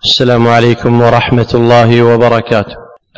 السلام عليكم ورحمة الله وبركاته.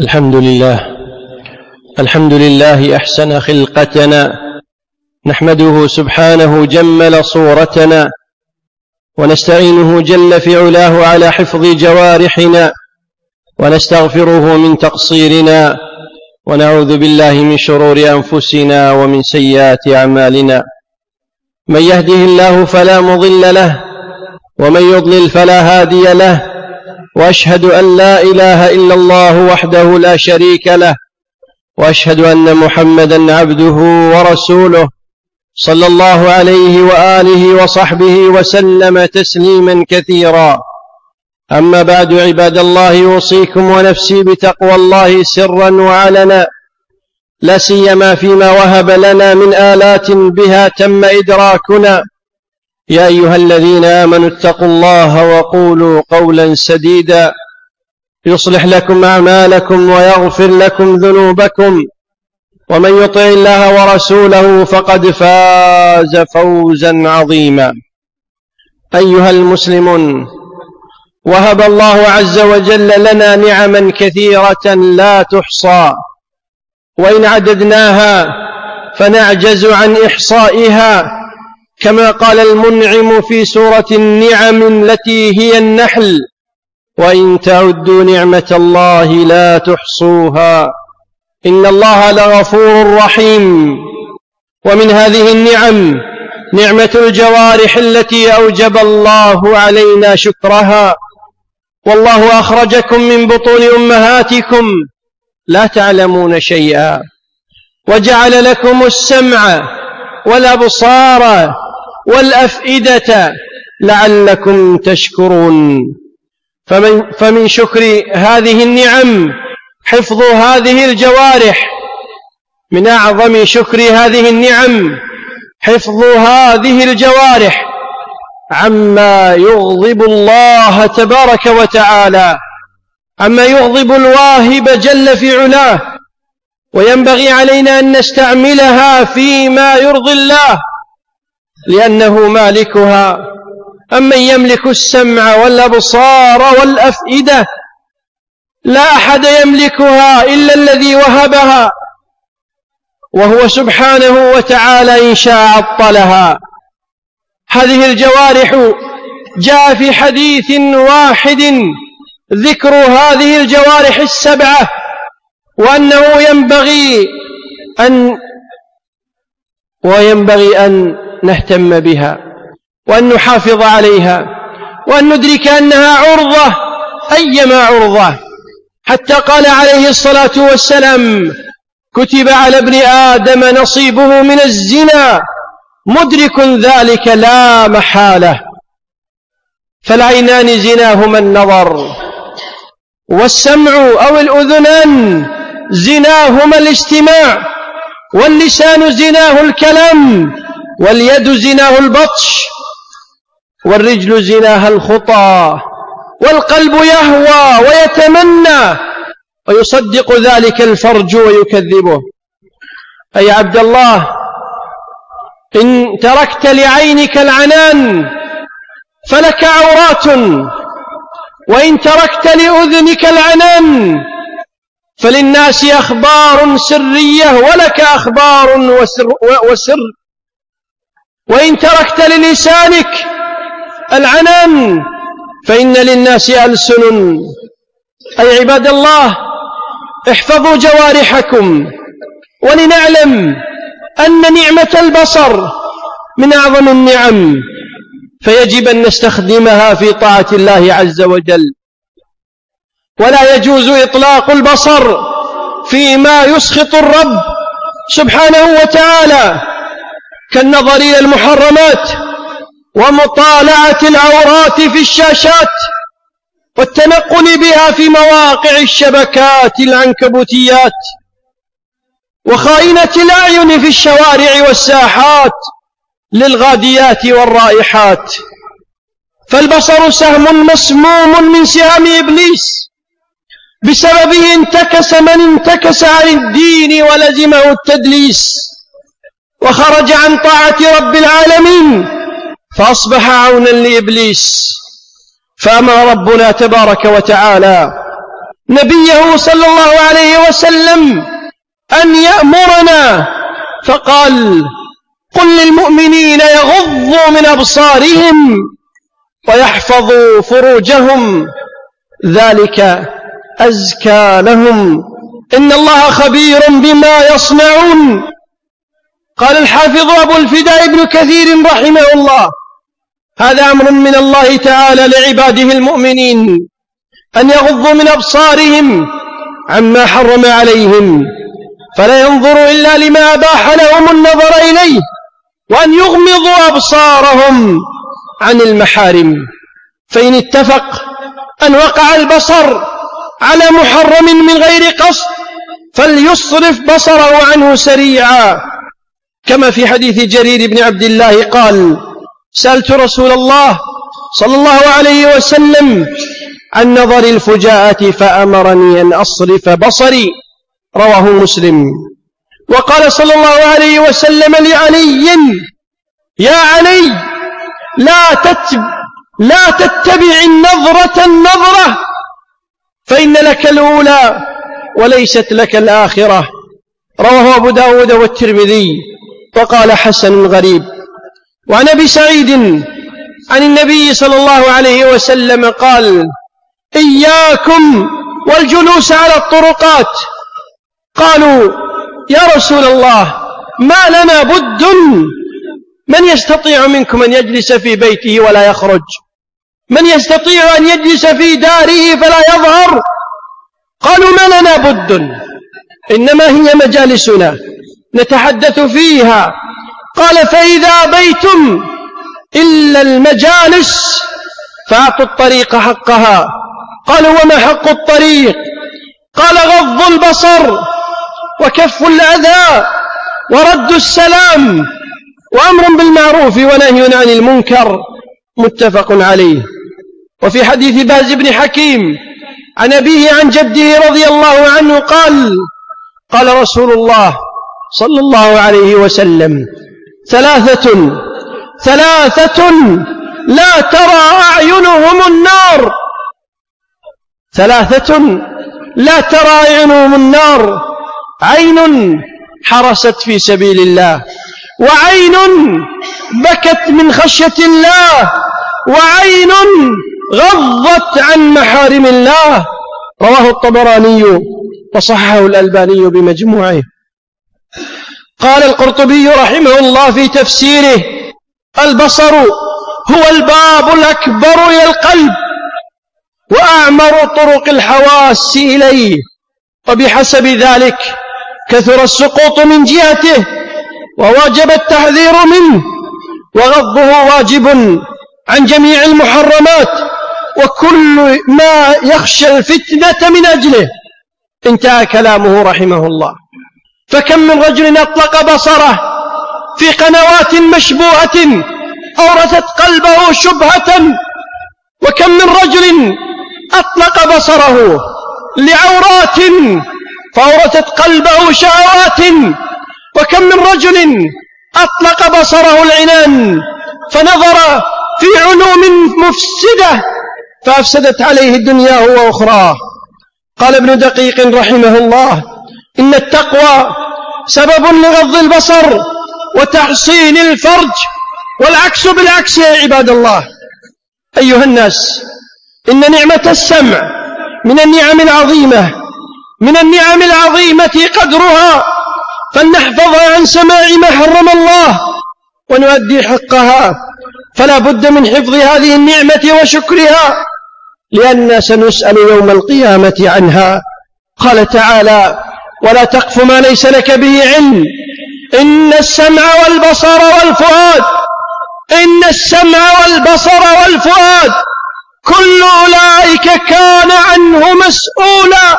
الحمد لله أحسن خلقتنا، نحمده سبحانه جمل صورتنا، ونستعينه جل في علاه على حفظ جوارحنا، ونستغفره من تقصيرنا، ونعوذ بالله من شرور أنفسنا ومن سيئات أعمالنا. من يهده الله فلا مضل له، ومن يضلل فلا هادي له، وأشهد أن لا إله إلا الله وحده لا شريك له، وأشهد أن محمدًا عبده ورسوله صلى الله عليه وآله وصحبه وسلم تسليمًا كثيرا. أما بعد، عباد الله، أوصيكم ونفسي بتقوى الله سرًا وعلنا، لا سيما فيما وهب لنا من آلات بها تم إدراكنا. يا أيها الذين آمنوا اتقوا الله وقولوا قولا سديدا يصلح لكم أعمالكم ويغفر لكم ذنوبكم، ومن يطع الله ورسوله فقد فاز فوزا عظيما. أيها المسلمون، وهب الله عز وجل لنا نعما كثيرة لا تحصى، وإن عددناها فنعجز عن إحصائها، كما قال المنعم في سورة النعم التي هي النحل: وإن تعدوا نعمة الله لا تحصوها إن الله لغفور رحيم. ومن هذه النعم نعمة الجوارح التي أوجب الله علينا شكرها. والله أخرجكم من بطون أمهاتكم لا تعلمون شيئا، وجعل لكم السمع والأبصار والأفئدة لعلكم تشكرون. فمن شكر هذه النعم حفظ هذه الجوارح. من أعظم شكر هذه النعم حفظ هذه الجوارح عما يغضب الله تبارك وتعالى، عما يغضب الواهب جل في علاه، وينبغي علينا أن نستعملها فيما يرضي الله لأنه مالكها. أمن يملك السمع والأبصار والأفئدة؟ لا أحد يملكها إلا الذي وهبها، وهو سبحانه وتعالى إن شاء عطلها. هذه الجوارح جاء في حديث واحد ذكر هذه الجوارح السبعة، وأنه ينبغي أن نهتم بها، وأن نحافظ عليها، وأن ندرك أنها عرضة، أيما عرضة. حتى قال عليه الصلاة والسلام: كتب على ابن آدم نصيبه من الزنا، مدرك ذلك لا محالة. فالعينان زناهما النظر، والسمع أو الأذنان زناهما الاستماع، واللسان زناه الكلام، واليد زناه البطش، والرجل زناها الخطى، والقلب يهوى ويتمنى، ويصدق ذلك الفرج ويكذبه. أي عبد الله، إن تركت لعينك العنان فلك عورات، وإن تركت لأذنك العنان فللناس أخبار سرية ولك أخبار وسر. وإن تركت للسانك العنان فإن للناس ألسن. أي عباد الله، احفظوا جوارحكم، ولنعلم أن نعمة البصر من أعظم النعم، فيجب أن نستخدمها في طاعة الله عز وجل. ولا يجوز إطلاق البصر فيما يسخط الرب سبحانه وتعالى، كالنظر إلى المحرمات، ومطالعة العورات في الشاشات، والتنقل بها في مواقع الشبكات العنكبوتيات، وخائنة الأعين في الشوارع والساحات للغاديات والرائحات. فالبصر سهم مسموم من سهام إبليس، بسببه انتكس من انتكس عن الدين ولزمه التدليس، وخرج عن طاعة رب العالمين، فأصبح عونا لإبليس. فأمر ربنا تبارك وتعالى نبيه صلى الله عليه وسلم أن يأمرنا فقال: قل للمؤمنين يغضوا من أبصارهم ويحفظوا فروجهم ذلك أزكى لهم إن الله خبير بما يصنعون. قال الحافظ أبو الفداء ابن كثير رحمه الله: هذا أمر من الله تعالى لعباده المؤمنين أن يغضوا من أبصارهم عما حرم عليهم، فلا ينظروا إلا لما أباح لهم النظر إليه، وأن يغمضوا أبصارهم عن المحارم. فإن اتفق أن وقع البصر على محرم من غير قصد فليصرف بصره عنه سريعا، كما في حديث جرير بن عبد الله قال: سألت رسول الله صلى الله عليه وسلم عن نظر الفجاءة فأمرني أن أصرف بصري، رواه مسلم. وقال صلى الله عليه وسلم لعلي: يا علي لا تتبع النظرة فإن لك الأولى وليست لك الآخرة، رواه أبو داود والترمذي وقال حسن غريب. وعن أبي سعيد عن النبي صلى الله عليه وسلم قال: إياكم والجلوس على الطرقات. قالوا: يا رسول الله ما لنا بد، من يستطيع منكم أن يجلس في بيته ولا يخرج؟ من يستطيع أن يجلس في داره فلا يظهر؟ قالوا: ما لنا بد، إنما هي مجالسنا نتحدث فيها. قال: فإذا أبيتم إلا المجالس فأعطوا الطريق حقها. قالوا: وما حق الطريق؟ قال: غض البصر وكف الأذى ورد السلام وأمر بالمعروف ونهي عن المنكر، متفق عليه. وفي حديث باز بن حكيم عن أبيه عن جده رضي الله عنه قال: قال رسول الله صلى الله عليه وسلم: ثلاثة لا ترى أعينهم النار، ثلاثة لا ترى أعينهم النار: عين حرست في سبيل الله، وعين بكت من خشية الله، وعين غضت عن محارم الله، رواه الطبراني وصححه الألباني بمجموعه. قال القرطبي رحمه الله في تفسيره: البصر هو الباب الأكبر إلى القلب وأعمر طرق الحواس إليه، وبحسب ذلك كثر السقوط من جهته وواجب التحذير منه، وغضه واجب عن جميع المحرمات وكل ما يخشى الفتنة من أجله. انتهى كلامه رحمه الله. فكم من رجل أطلق بصره في قنوات مشبوهة أورثت قلبه شبهة، وكم من رجل أطلق بصره لعورات فأورثت قلبه شهوات، وكم من رجل أطلق بصره العنان فنظر في علوم مفسدة فأفسدت عليه دنياه وأخراه. قال ابن دقيق رحمه الله: إن التقوى سبب لغض البصر وتحصين الفرج، والعكس بالعكس يا عباد الله. أيها الناس، إن نعمة السمع من النعم العظيمة قدرها، فلنحفظها عن سماع ما حرم الله ونؤدي حقها، فلا بد من حفظ هذه النعمة وشكرها، لأننا سنسأل يوم القيامة عنها. قال تعالى: ولا تقف ما ليس لك به علم إن السمع والبصر والفؤاد كل أولئك كان عنه مسؤولا.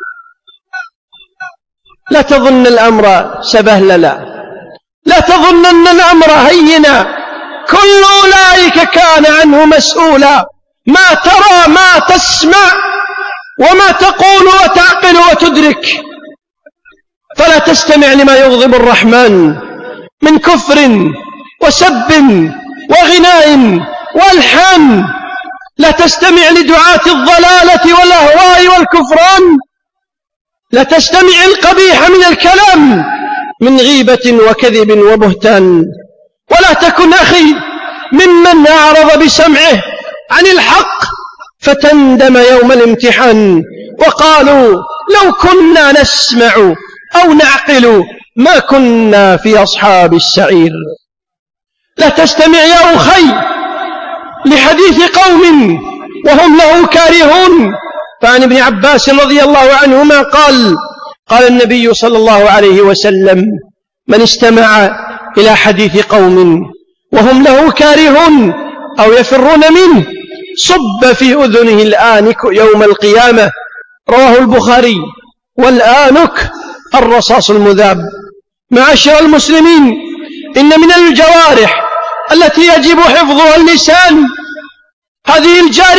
لا تظن الأمر سبهللا، لا تظنن الأمر هينا، كل أولئك كان عنه مسؤولا. ما ترى ما تسمع وما تقول وتعقل وتدرك، فلا تستمع لما يغضب الرحمن من كفر وسب وغناء والحان، لا تستمع لدعاة الضلالة والأهواء والكفران، لا تستمع القبيح من الكلام من غيبة وكذب وبهتان. ولا تكن أخي ممن أعرض بسمعه عن الحق فتندم يوم الامتحان وقالوا لو كنا نسمع أو نعقل ما كنا في أصحاب السعير. لا تستمع يا أخي لحديث قوم وهم له كارهون. فعن ابن عباس رضي الله عنهما قال النبي صلى الله عليه وسلم: من استمع إلى حديث قوم وهم له كارهون أو يفرون منه صب في أذنه الآنك يوم القيامة. رواه البخاري. والآنك الرصاص المذاب. معاشر المسلمين، إن من الجوارح التي يجب حفظها اللسان هذه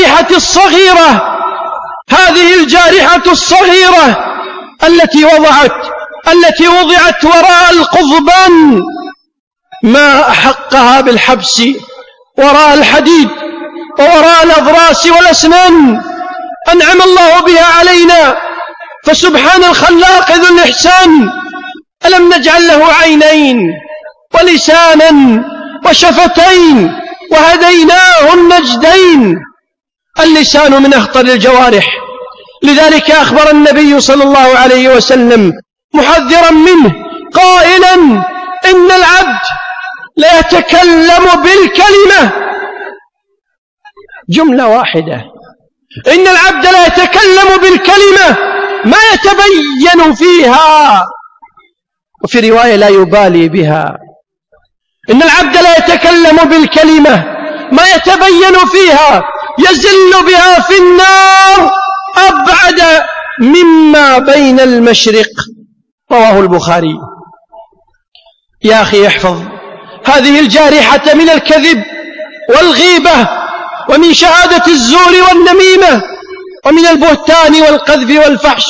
الجارحة الصغيرة التي وضعت وراء القضبان، ما أحقها بالحبس وراء الحديد ووراء الأضراس والأسنان. أنعم الله بها علينا، فسبحان الخلاق ذو الإحسان. ألم نجعل له عينين ولسانا وشفتين وهديناه النجدين. اللسان من أخطر الجوارح، لذلك أخبر النبي صلى الله عليه وسلم محذرا منه قائلا: إن العبد ليتكلم بالكلمة، جملة واحدة، إن العبد ليتكلم بالكلمة ما يتبين فيها، وفي رواية لا يبالي بها. إن العبد ليتكلم بالكلمة ما يتبين فيها يزل بها في النار أبعد مما بين المشرق. رواه البخاري. يا أخي احفظ هذه الجارحة من الكذب والغيبة ومن شهادة الزور والنميمة ومن البهتان والقذف والفحش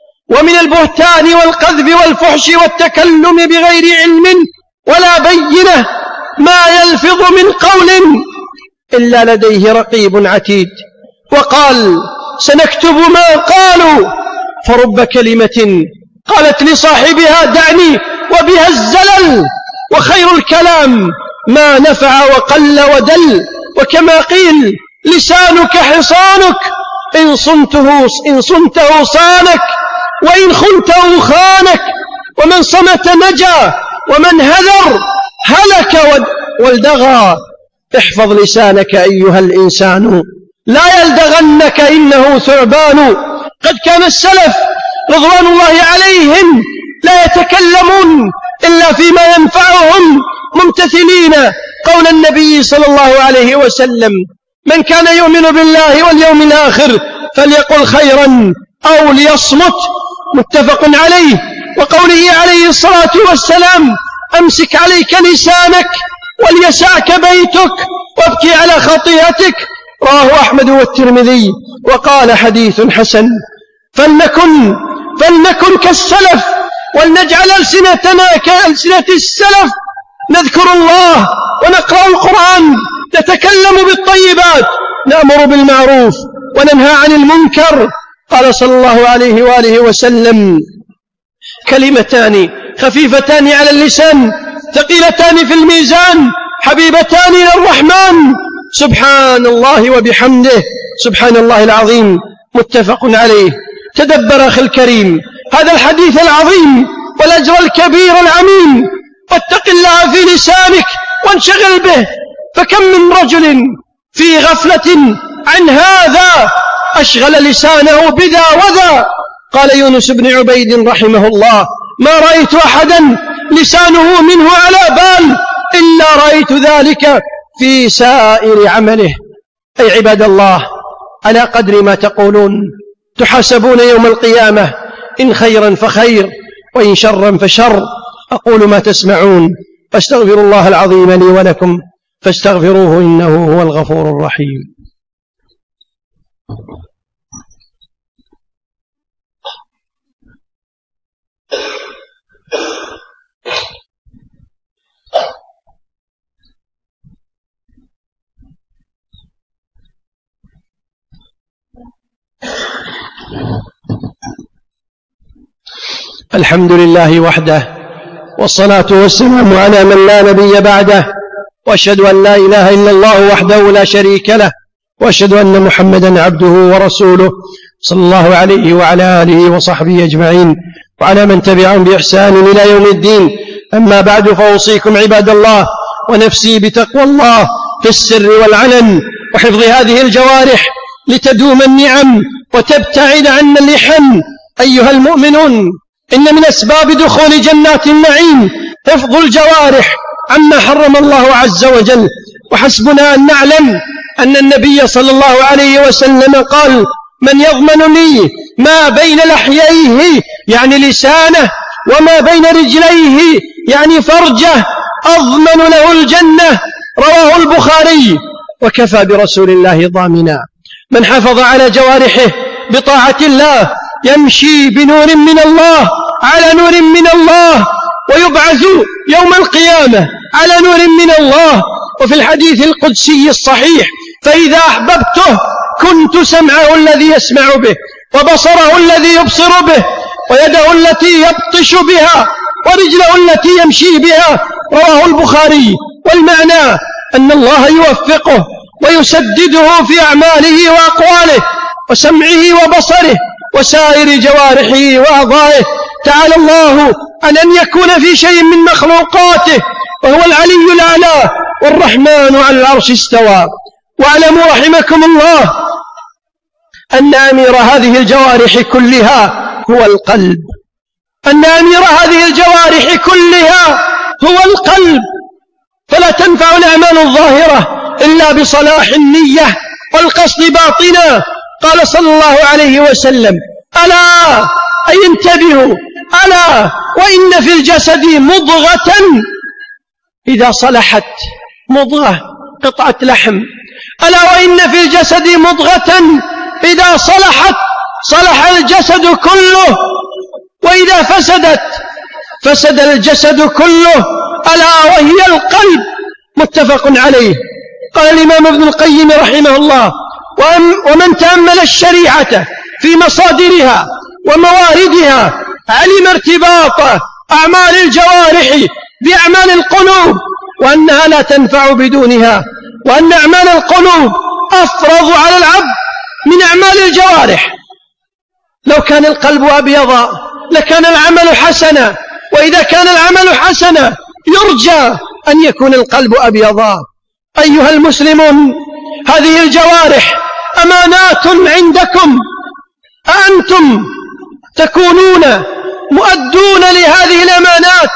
والتكلم بغير علم ولا بينة، ما يلفظ من قول إلا لديه رقيب عتيد. وقال: سنكتب ما قالوا. فرب كلمة قالت لصاحبها: دعني وبها الزلل. وخير الكلام ما نفع وقل ودل. وكما قيل: لسانك حصانك، إن صنته صانك وإن خنته خانك. ومن صمت نجا ومن هذر هلك والدغى. احفظ لسانك أيها الإنسان لا يلدغنك إنه ثعبان. قد كان السلف رضوان الله عليهم لا يتكلمون إلا فيما ينفعهم، ممتثلين قول النبي صلى الله عليه وسلم: من كان يؤمن بالله واليوم الآخر فليقل خيرا أو ليصمت. متفق عليه. وقوله عليه الصلاة والسلام: أمسك عليك لسانك وليسعك بيتك وابكي على خطيئتك. رواه أحمد والترمذي وقال: حديث حسن. فلنكن كالسلف، ولنجعل ألسنتنا كألسنة السلف، نذكر الله ونقرأ القرآن، نتكلم بالطيبات، نأمر بالمعروف وننهى عن المنكر. قال صلى الله عليه وآله وسلم: كلمتان خفيفتان على اللسان ثقيلتان في الميزان حبيبتان إلى الرحمن، سبحان الله وبحمده سبحان الله العظيم. متفق عليه. تدبر أخي الكريم هذا الحديث العظيم والأجر الكبير العميم، واتق الله في لسانك وانشغل به. فكم من رجل في غفلة عن هذا أشغل لسانه بذا وذا. قال يونس بن عبيد رحمه الله: ما رأيت أحدا لسانه منه على بال إلا رأيت ذلك في سائر عمله. أي عباد الله، على قدر ما تقولون تحاسبون يوم القيامة، إن خيرا فخير وإن شرا فشر. أقول ما تسمعون، فاستغفر الله العظيم لي ولكم فاستغفروه إنه هو الغفور الرحيم. الحمد لله وحده، والصلاة والسلام على من لا نبي بعده، وأشهد أن لا إله إلا الله وحده لا شريك له، وأشهد أن محمدا عبده ورسوله صلى الله عليه وعلى آله وصحبه أجمعين، وعلى من تبعهم بإحسان إلى يوم الدين. أما بعد، فأوصيكم عباد الله ونفسي بتقوى الله في السر والعلن، وحفظ هذه الجوارح لتدوم النعم وتبتعد عنا اللحن. أيها المؤمنون، إن من أسباب دخول جنات النعيم حفظ الجوارح عما حرم الله عز وجل. وحسبنا أن نعلم أن النبي صلى الله عليه وسلم قال: من يضمن لي ما بين لحييه يعني لسانه وما بين رجليه يعني فرجه أضمن له الجنة. رواه البخاري. وكفى برسول الله ضامنا. من حافظ على جوارحه بطاعة الله يمشي بنور من الله على نور من الله، ويبعث يوم القيامة على نور من الله. وفي الحديث القدسي الصحيح: فإذا أحببته كنت سمعه الذي يسمع به، وبصره الذي يبصر به، ويده التي يبطش بها، ورجله التي يمشي بها. رواه البخاري. والمعنى أن الله يوفقه ويسدده في أعماله وأقواله وسمعه وبصره وسائر جوارحه وأعضائه. تعالى الله عن أن يكون في شيء من مخلوقاته، وهو العلي الأعلى، والرحمن على العرش استوى. واعلموا رحمكم الله أن أمير هذه الجوارح كلها هو القلب. أن أمير هذه الجوارح كلها هو القلب. فلا تنفع الأعمال الظاهرة إلا بصلاح النية والقصد باطنا. قال صلى الله عليه وسلم: ألا أي انتبهوا، ألا وإن في الجسد مضغة إذا صلحت، مضغة قطعة لحم، ألا وإن في الجسد مضغة إذا صلحت صلح الجسد كله، وإذا فسدت فسد الجسد كله، ألا وهي القلب. متفق عليه. قال الإمام ابن القيم رحمه الله: ومن تأمل الشريعة في مصادرها ومواردها علم ارتباط أعمال الجوارح بأعمال القلوب، وأنها لا تنفع بدونها، وأن أعمال القلوب أفرض على العبد من أعمال الجوارح. لو كان القلب أبيضا لكان العمل حسنا، وإذا كان العمل حسنا يرجى أن يكون القلب أبيضا. أيها المسلمون، هذه الجوارح أمانات عندكم، أنتم تكونون مؤدون لهذه الأمانات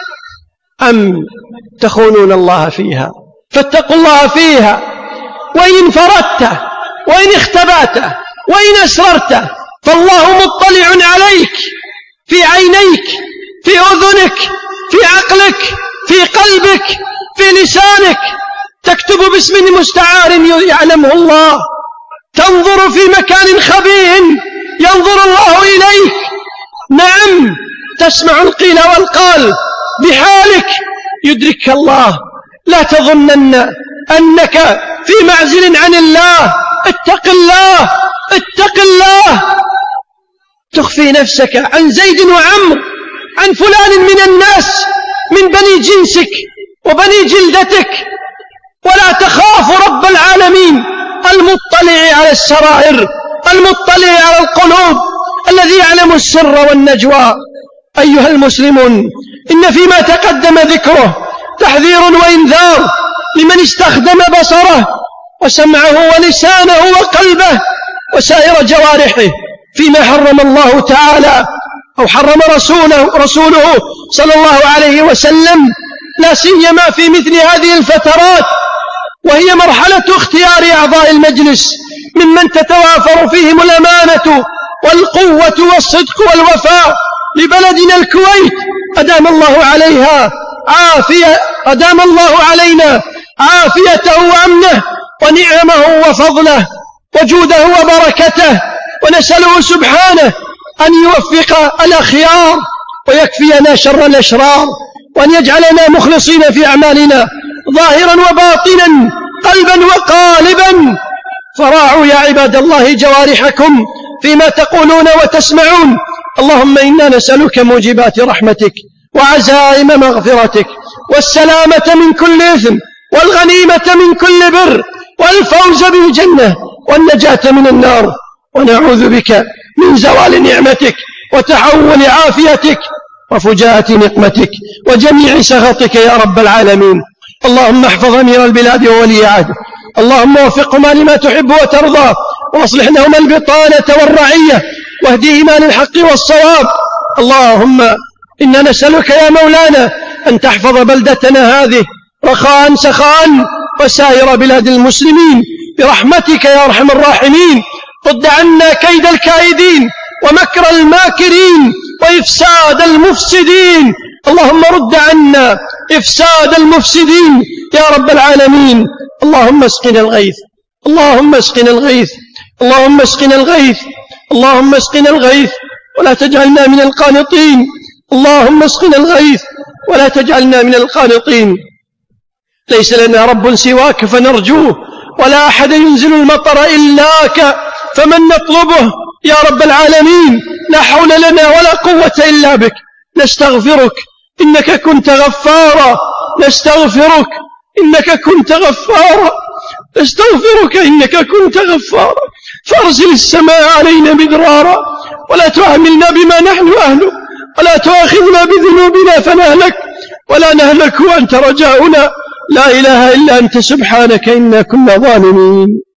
أم تخونون الله فيها؟ فاتقوا الله فيها. وإن فردت، وإن اختبأت، وإن أسررت، فالله مطلع عليك، في عينيك، في أذنك، في عقلك، في قلبك، في لسانك. تكتب باسم مستعار يعلمه الله، تنظر في مكان خبيه ينظر الله إليك. نعم، تسمع القيل والقال بحالك يدرك الله. لا تظنن أنك في معزل عن الله. اتق الله، اتق الله. تخفي نفسك عن زيد وعمر، عن فلان من الناس، من بني جنسك وبني جلدتك، ولا تخاف رب العالمين المطلع على السرائر، المطلع على القلوب، الذي يعلم السر والنجوى. أيها المسلمون، إن فيما تقدم ذكره تحذير وإنذار لمن استخدم بصره وسمعه ولسانه وقلبه وسائر جوارحه فيما حرم الله تعالى أو حرم رسوله صلى الله عليه وسلم، لا سيما في مثل هذه الفترات، وهي مرحلة اختيار أعضاء المجلس ممن تتوافر فيهم الأمانة والقوة والصدق والوفاء لبلدنا الكويت. أدام الله عليها عافية، أدام الله علينا عافيته وأمنه ونعمه وفضله وجوده وبركته، ونسأله سبحانه أن يوفق الأخيار ويكفينا شر الأشرار، وأن يجعلنا مخلصين في أعمالنا ظاهرا وباطنا، قلبا وقالبا. فراعوا يا عباد الله جوارحكم فيما تقولون وتسمعون، اللهم إنا نسألك موجبات رحمتك وعزائم مغفرتك والسلامة من كل إثم والغنيمة من كل بر والفوز بالجنة والنجاة من النار، ونعوذ بك من زوال نعمتك وتحول عافيتك وفجاءة نقمتك وجميع سخطك يا رب العالمين. اللهم احفظ أمير البلاد وولي عهده، اللهم وفقهما لما تحب وترضى، واصلح لهما البطانة والرعية، واهديهما للحق والصواب. اللهم إنا نسألك يا مولانا أن تحفظ بلدتنا هذه رخاء سخاء وسائر بلاد المسلمين برحمتك يا أرحم الراحمين. رد عنا كيد الكائدين ومكر الماكرين وإفساد المفسدين. اللهم رد عنا إفساد المفسدين يا رب العالمين. اللهم اسقنا الغيث، اللهم اسقنا الغيث، اللهم اسقنا الغيث، اللهم اسقنا الغيث ولا تجعلنا من القانطين. اللهم اسقنا الغيث ولا تجعلنا من القانطين. ليس لنا رب سواك فنرجوه، ولا أحد ينزل المطر إلاك فمن نطلبه يا رب العالمين. لا حول لنا ولا قوة إلا بك. نستغفرك إنك كنت غفارا، نستغفرك إنك كنت غفارا، نستغفرك إنك كنت غفارا. فارسل السماء علينا مدرارا ولا تعاملنا بما نحن أهله، ولا تؤاخذنا بذنوبنا فنهلك ولا نهلك وأنت رجاؤنا. لا إله إلا أنت سبحانك إنا كنا ظالمين.